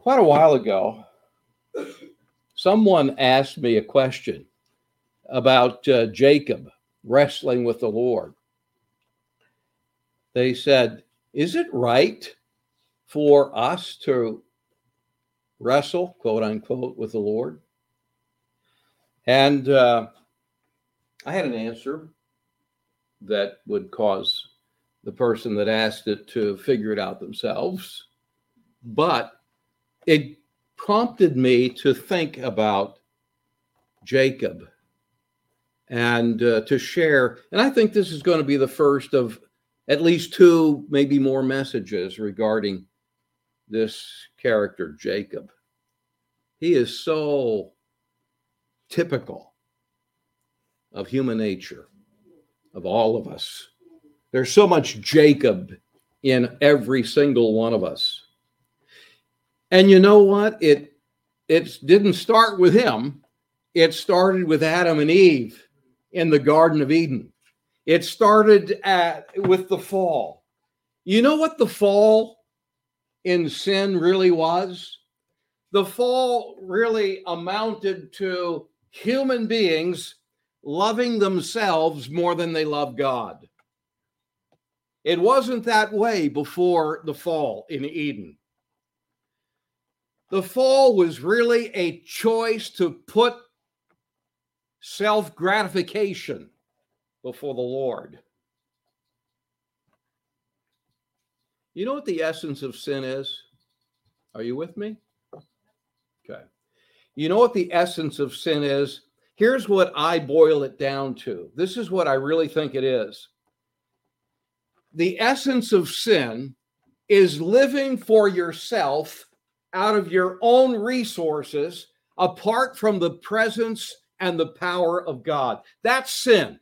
Quite a while ago, someone asked me a question about Jacob wrestling with the Lord. They said, is it right for us to wrestle, quote unquote, with the Lord? And I had an answer that would cause the person that asked it to figure it out themselves. But it prompted me to think about Jacob and to share. And I think this is going to be the first of at least two, maybe more messages regarding this character, Jacob. He is so typical of human nature, of all of us. There's so much Jacob in every single one of us. And you know what? It didn't start with him. It started with Adam and Eve in the Garden of Eden. It started with the fall. You know what the fall in sin really was? The fall really amounted to human beings loving themselves more than they love God. It wasn't that way before the fall in Eden. The fall was really a choice to put self-gratification before the Lord. You know what the essence of sin is? Are you with me? Okay. You know what the essence of sin is? Here's what I boil it down to. This is what I really think it is. The essence of sin is living for yourself out of your own resources, apart from the presence and the power of God. That's sin.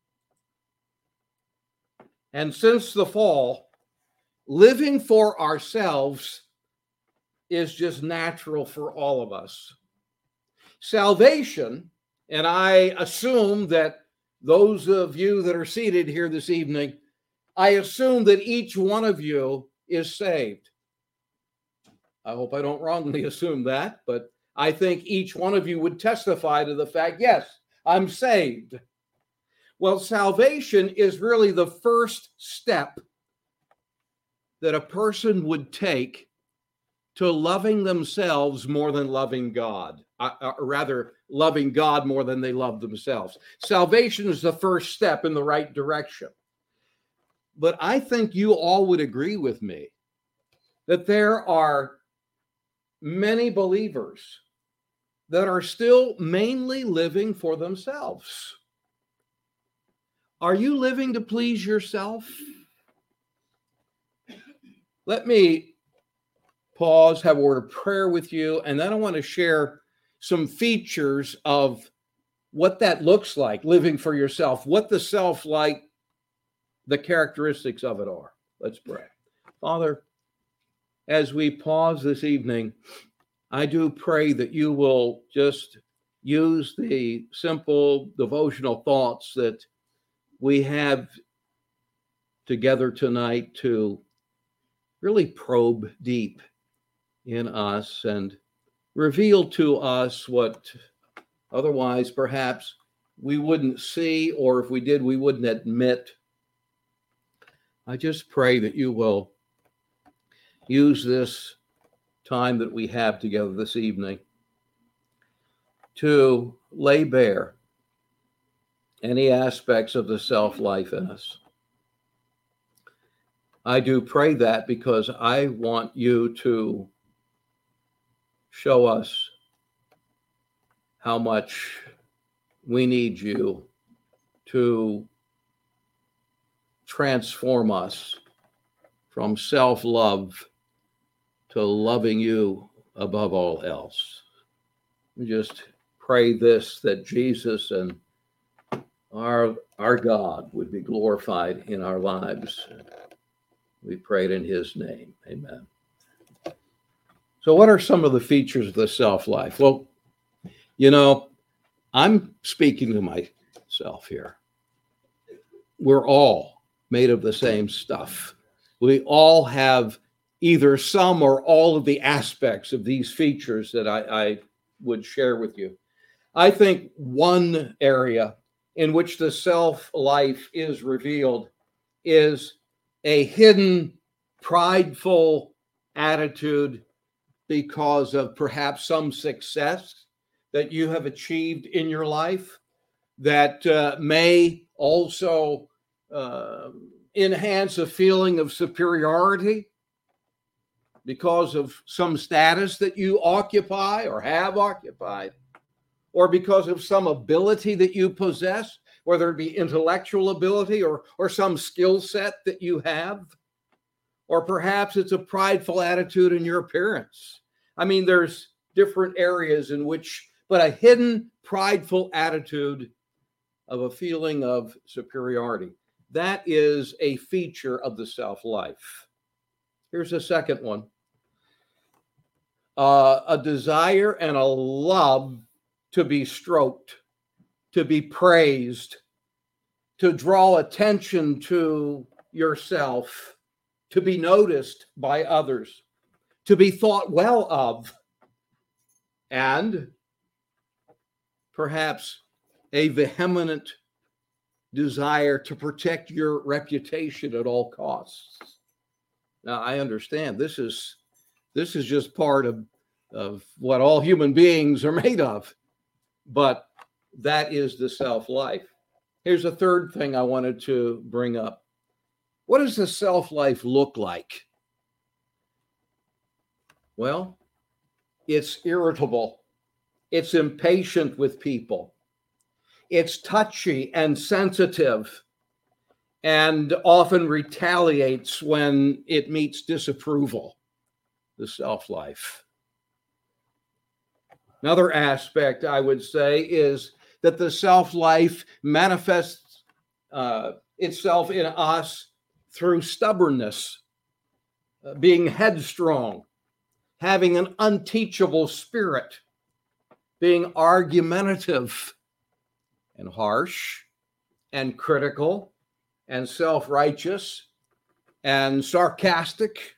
And since the fall, living for ourselves is just natural for all of us. Salvation, and I assume that those of you that are seated here this evening, I assume that each one of you is saved. I hope I don't wrongly assume that, but I think each one of you would testify to the fact, yes, I'm saved. Well, salvation is really the first step that a person would take to loving themselves more than loving God, or rather loving God more than they love themselves. Salvation is the first step in the right direction. But I think you all would agree with me that there are many believers that are still mainly living for themselves. Are you living to please yourself? Let me pause, have a word of prayer with you, and then I want to share some features of what that looks like, living for yourself, what the self-like, the characteristics of it are. Let's pray. Father, as we pause this evening, I do pray that you will just use the simple devotional thoughts that we have together tonight to really probe deep in us and reveal to us what otherwise perhaps we wouldn't see, or if we did, we wouldn't admit. I just pray that you will use this time that we have together this evening to lay bare any aspects of the self-life in us. I do pray that because I want you to show us how much we need you to transform us from self-love to loving you above all else. We just pray this, that Jesus and our God would be glorified in our lives. We pray it in his name. Amen. So what are some of the features of the self-life? Well, you know, I'm speaking to myself here. We're all made of the same stuff. We all have either some or all of the aspects of these features that I would share with you. I think one area in which the self-life is revealed is a hidden, prideful attitude because of perhaps some success that you have achieved in your life that may also enhance a feeling of superiority because of some status that you occupy or have occupied, or because of some ability that you possess, whether it be intellectual ability or some skill set that you have, or perhaps it's a prideful attitude in your appearance. I mean, there's different areas in which, but a hidden prideful attitude of a feeling of superiority. That is a feature of the self-life. Here's a second one. A desire and a love to be stroked, to be praised, to draw attention to yourself, to be noticed by others, to be thought well of, and perhaps a vehement desire to protect your reputation at all costs. Now, I understand this is just part of what all human beings are made of, but that is the self-life. Here's a third thing I wanted to bring up. What does the self-life look like? Well, it's irritable. It's impatient with people. It's touchy and sensitive and often retaliates when it meets disapproval, the self-life. Another aspect I would say is that the self-life manifests itself in us through stubbornness, being headstrong, having an unteachable spirit, being argumentative and harsh and critical and self-righteous and sarcastic.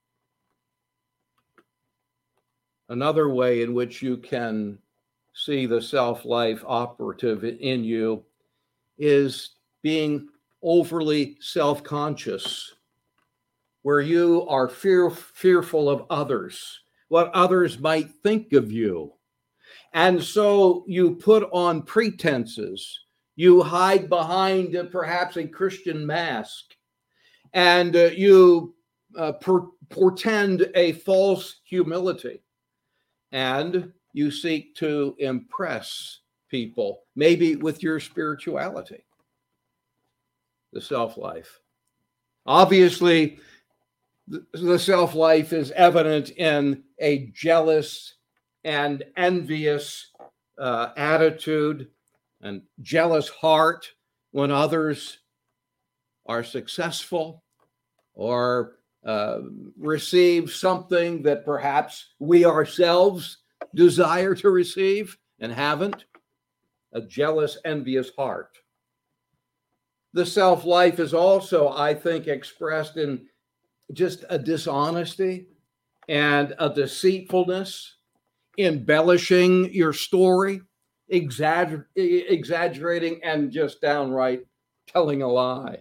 Another way in which you can see the self-life operative in you is being overly self-conscious, where you are fearful of others, what others might think of you. And so you put on pretenses, you hide behind perhaps a Christian mask, and you portend a false humility, and you seek to impress people, maybe with your spirituality, the self-life. Obviously, the self-life is evident in a jealous and envious attitude and jealous heart when others are successful or receive something that perhaps we ourselves desire to receive and haven't. A jealous, envious heart. The self-life is also, I think, expressed in just a dishonesty and a deceitfulness, embellishing your story, exaggerating, and just downright telling a lie.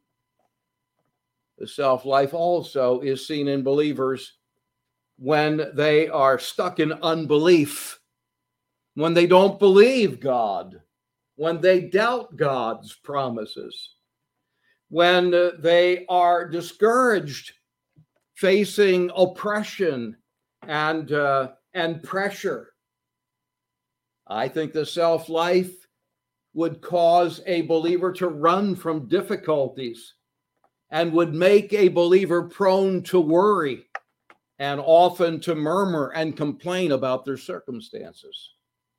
The self-life also is seen in believers when they are stuck in unbelief, when they don't believe God, when they doubt God's promises, when they are discouraged, facing oppression and pressure. I think the self-life would cause a believer to run from difficulties and would make a believer prone to worry and often to murmur and complain about their circumstances.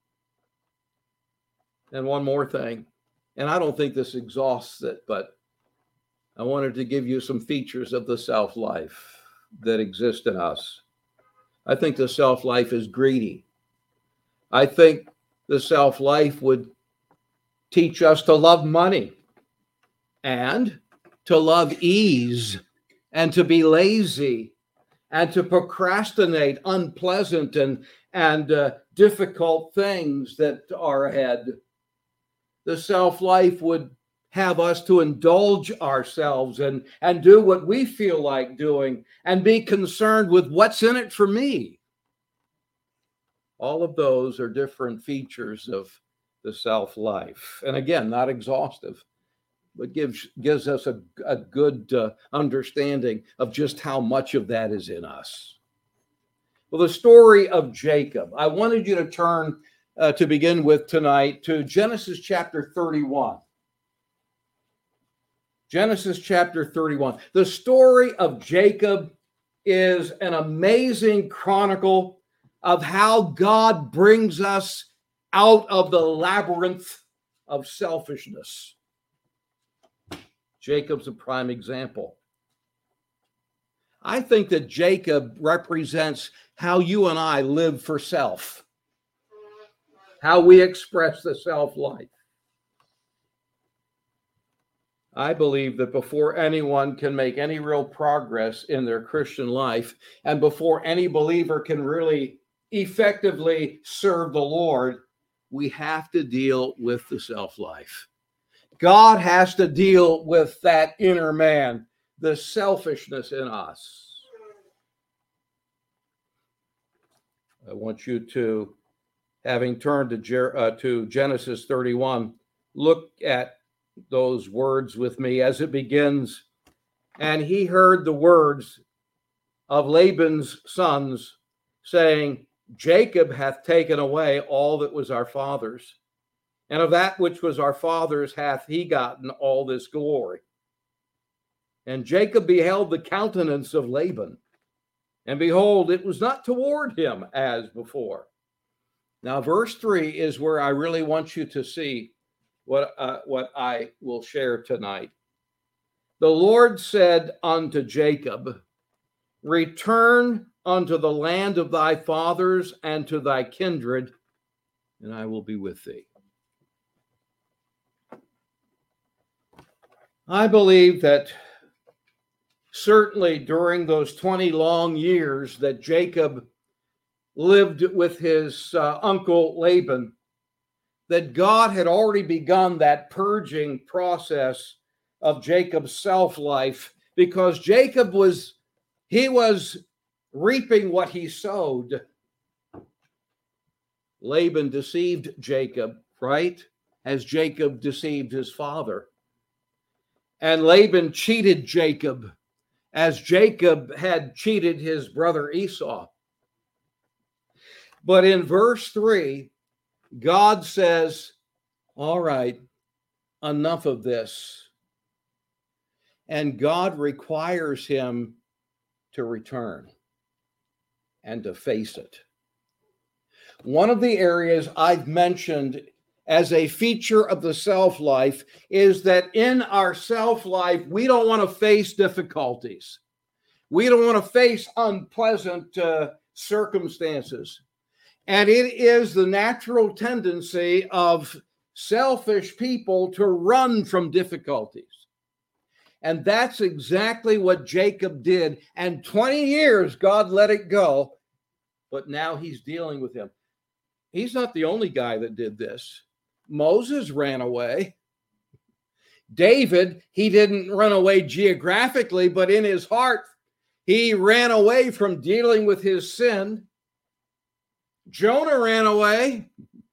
And one more thing, and I don't think this exhausts it, but I wanted to give you some features of the self-life that exist in us. I think the self-life is greedy. I think the self-life would teach us to love money and to love ease and to be lazy and to procrastinate unpleasant and difficult things that are ahead. The self-life would have us to indulge ourselves and do what we feel like doing and be concerned with what's in it for me. All of those are different features of the self-life. And again, not exhaustive, but gives us a good understanding of just how much of that is in us. Well, the story of Jacob. I wanted you to turn to begin with tonight to Genesis chapter 31. Genesis chapter 31. The story of Jacob is an amazing chronicle of how God brings us out of the labyrinth of selfishness. Jacob's a prime example. I think that Jacob represents how you and I live for self, how we express the self-life. I believe that before anyone can make any real progress in their Christian life, and before any believer can really effectively serve the Lord, we have to deal with the self-life. God has to deal with that inner man, the selfishness in us. I want you to, having turned to Genesis 31, look at those words with me as it begins. And he heard the words of Laban's sons, saying, Jacob hath taken away all that was our father's, and of that which was our father's hath he gotten all this glory. And Jacob beheld the countenance of Laban, and behold, it was not toward him as before. Now, verse 3 is where I really want you to see what I will share tonight. The Lord said unto Jacob, return unto the land of thy fathers and to thy kindred, and I will be with thee. I believe that certainly during those 20 long years that Jacob lived with his uncle Laban, that God had already begun that purging process of Jacob's self-life, because Jacob was reaping what he sowed. Laban deceived Jacob, right? As Jacob deceived his father. And Laban cheated Jacob as Jacob had cheated his brother Esau. But in verse 3, God says, all right, enough of this. And God requires him to return and to face it. One of the areas I've mentioned as a feature of the self-life is that in our self-life, we don't want to face difficulties. We don't want to face unpleasant circumstances. And it is the natural tendency of selfish people to run from difficulties. And that's exactly what Jacob did. And 20 years, God let it go. But now he's dealing with him. He's not the only guy that did this. Moses ran away. David, he didn't run away geographically, but in his heart, he ran away from dealing with his sin. Jonah ran away.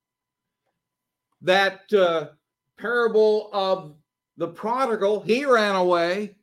That parable of the prodigal, he ran away.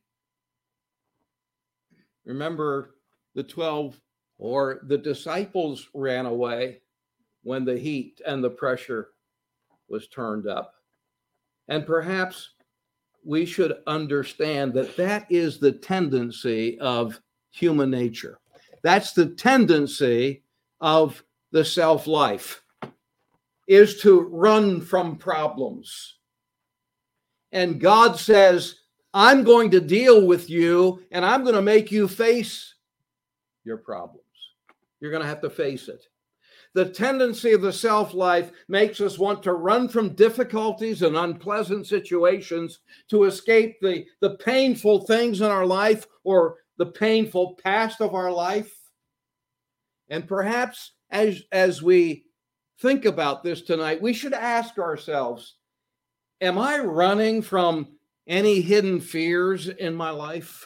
Remember, the 12 or the disciples ran away when the heat and the pressure was turned up. And perhaps we should understand that that is the tendency of human nature. That's the tendency of the self-life, is to run from problems. And God says, I'm going to deal with you, and I'm going to make you face your problems. You're going to have to face it. The tendency of the self-life makes us want to run from difficulties and unpleasant situations to escape the painful things in our life, or the painful past of our life. And perhaps as we think about this tonight, we should ask ourselves, am I running from any hidden fears in my life?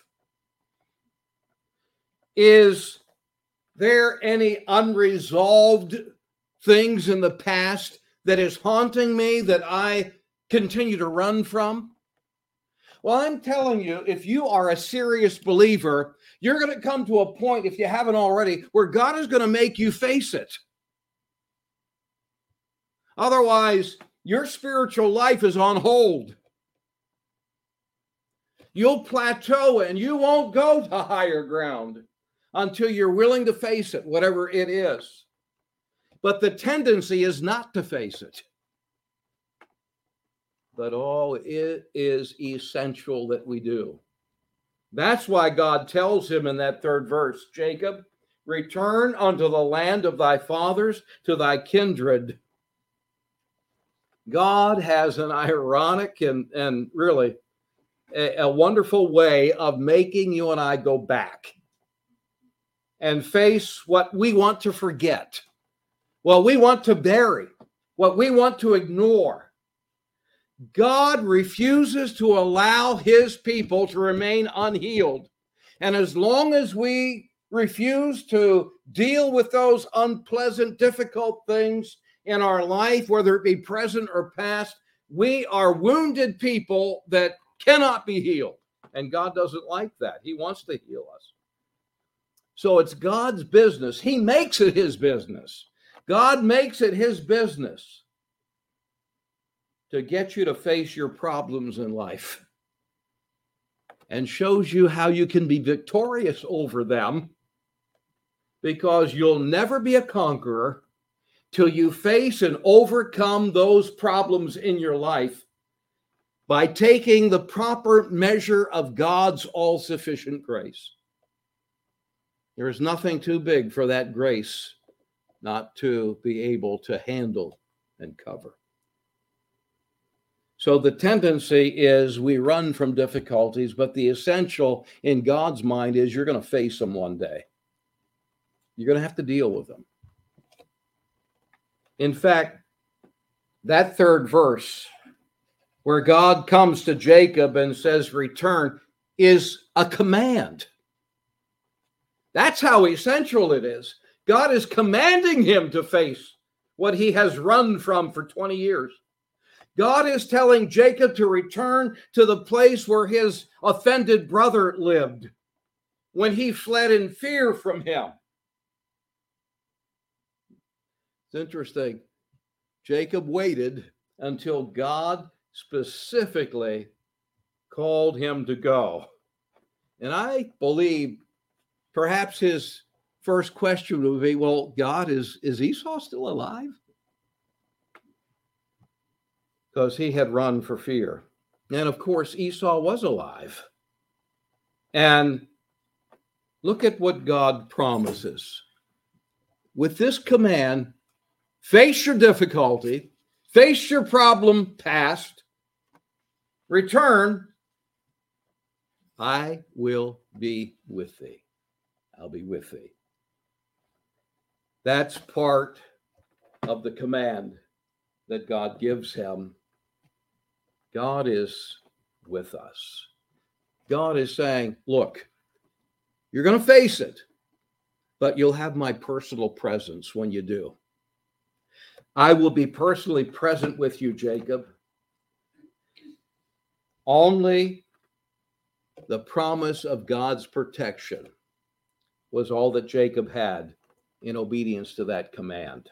Is there any unresolved things in the past that is haunting me that I continue to run from? Well, I'm telling you, if you are a serious believer, you're going to come to a point, if you haven't already, where God is going to make you face it. Otherwise, your spiritual life is on hold. You'll plateau and you won't go to higher ground until you're willing to face it, whatever it is. But the tendency is not to face it. But it is essential that we do. That's why God tells him in that third verse, Jacob, return unto the land of thy fathers, to thy kindred. God has an ironic and really a wonderful way of making you and I go back and face what we want to forget, what we want to bury, what we want to ignore. God refuses to allow his people to remain unhealed. And as long as we refuse to deal with those unpleasant, difficult things in our life, whether it be present or past, we are wounded people that cannot be healed. And God doesn't like that. He wants to heal us. So it's God's business. He makes it his business. God makes it his business to get you to face your problems in life and shows you how you can be victorious over them, because you'll never be a conqueror till you face and overcome those problems in your life by taking the proper measure of God's all-sufficient grace. There is nothing too big for that grace not to be able to handle and cover. So the tendency is we run from difficulties, but the essential in God's mind is you're going to face them one day. You're going to have to deal with them. In fact, that third verse where God comes to Jacob and says, return, is a command. That's how essential it is. God is commanding him to face what he has run from for 20 years. God is telling Jacob to return to the place where his offended brother lived when he fled in fear from him. It's interesting. Jacob waited until God specifically called him to go. And I believe perhaps his first question would be, well, God, is Esau still alive? Because he had run for fear. And of course, Esau was alive. And look at what God promises. With this command, face your difficulty, face your problem past, return, I will be with thee. I'll be with thee. That's part of the command that God gives him. God is with us. God is saying, look, you're going to face it, but you'll have my personal presence when you do. I will be personally present with you, Jacob. Only the promise of God's protection was all that Jacob had in obedience to that command.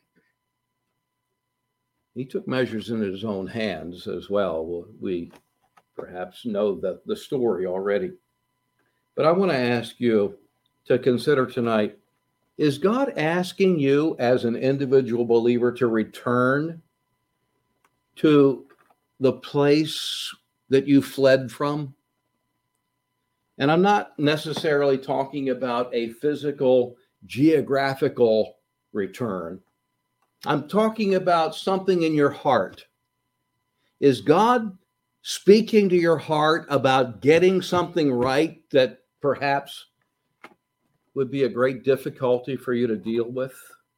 He took measures into his own hands as well. We perhaps know the story already. But I want to ask you to consider tonight, is God asking you as an individual believer to return to the place that you fled from? And I'm not necessarily talking about a physical, geographical return. I'm talking about something in your heart. Is God speaking to your heart about getting something right that perhaps would be a great difficulty for you to deal with.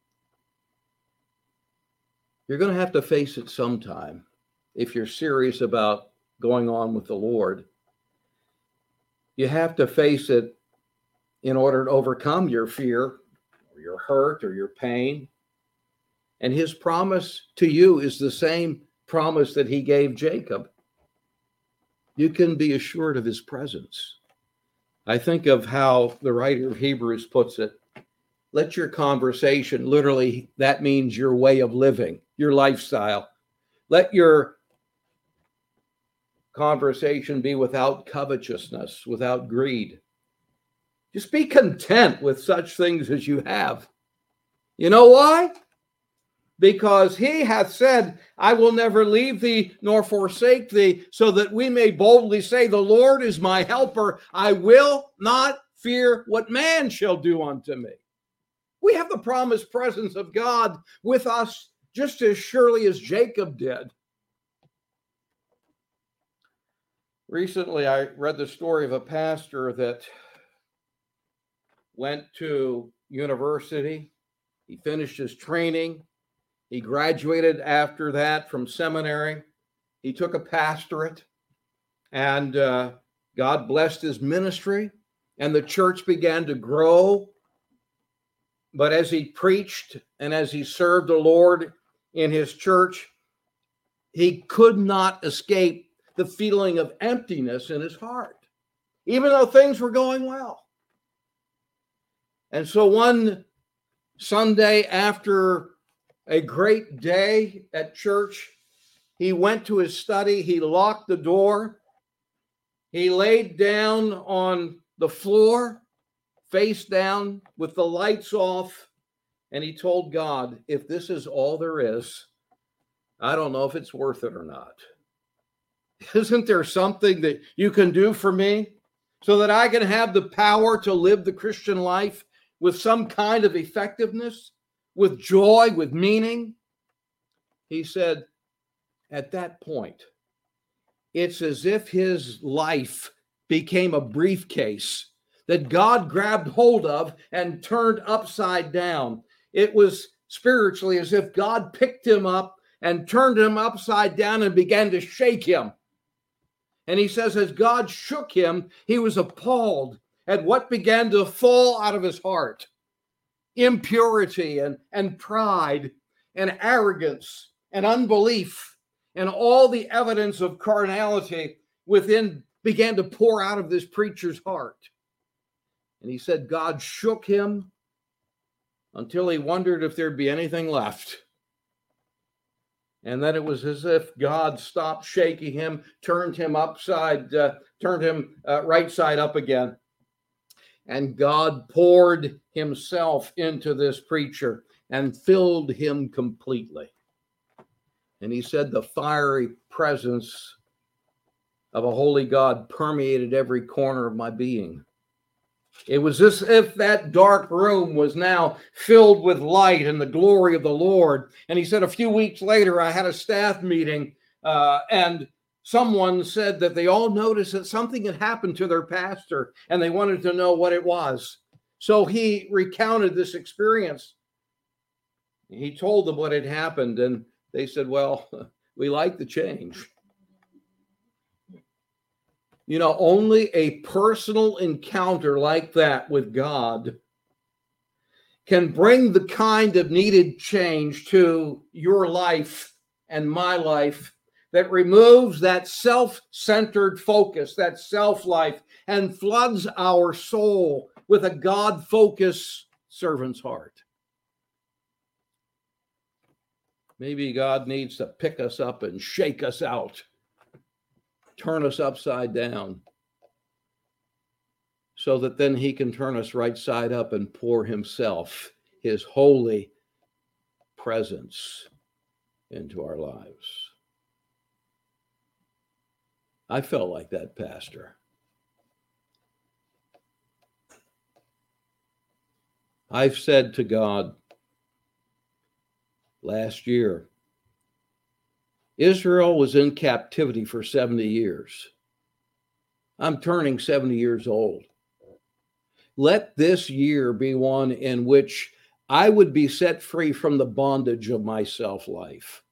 You're going to have to face it sometime if you're serious about going on with the Lord. You have to face it in order to overcome your fear or your hurt or your pain. And his promise to you is the same promise that he gave Jacob. You can be assured of his presence. I think of how the writer of Hebrews puts it. Let your conversation, literally, that means your way of living, your lifestyle. Let your conversation be without covetousness, without greed. Just be content with such things as you have. You know why? Because he hath said, I will never leave thee nor forsake thee, so that we may boldly say, the Lord is my helper. I will not fear what man shall do unto me. We have the promised presence of God with us just as surely as Jacob did. Recently, I read the story of a pastor that went to university. He finished his training. He graduated after that from seminary. He took a pastorate, and God blessed his ministry, and the church began to grow. But as he preached and as he served the Lord in his church, he could not escape the feeling of emptiness in his heart, even though things were going well. And so one Sunday, after a great day at church, he went to his study, he locked the door, he laid down on the floor, face down with the lights off, and he told God, if this is all there is, I don't know if it's worth it or not. Isn't there something that you can do for me so that I can have the power to live the Christian life with some kind of effectiveness, with joy, with meaning? He said, at that point, it's as if his life became a briefcase that God grabbed hold of and turned upside down. It was spiritually as if God picked him up and turned him upside down and began to shake him. And he says, as God shook him, he was appalled at what began to fall out of his heart. Impurity and pride and arrogance and unbelief and all the evidence of carnality within began to pour out of this preacher's heart. And he said God shook him until he wondered if there'd be anything left. And then it was as if God stopped shaking him, turned him right side up again. And God poured himself into this preacher and filled him completely. And he said the fiery presence of a holy God permeated every corner of my being. It was as if that dark room was now filled with light and the glory of the Lord. And he said a few weeks later, I had a staff meeting and someone said that they all noticed that something had happened to their pastor and they wanted to know what it was. So he recounted this experience. He told them what had happened and they said, well, we like the change. You know, only a personal encounter like that with God can bring the kind of needed change to your life and my life that removes that self-centered focus, that self-life, and floods our soul with a God-focused servant's heart. Maybe God needs to pick us up and shake us out, turn us upside down, so that then he can turn us right side up and pour himself, his holy presence, into our lives. I felt like that, Pastor. I've said to God last year, Israel was in captivity for 70 years. I'm turning 70 years old. let this year be one in which I would be set free from the bondage of my self life.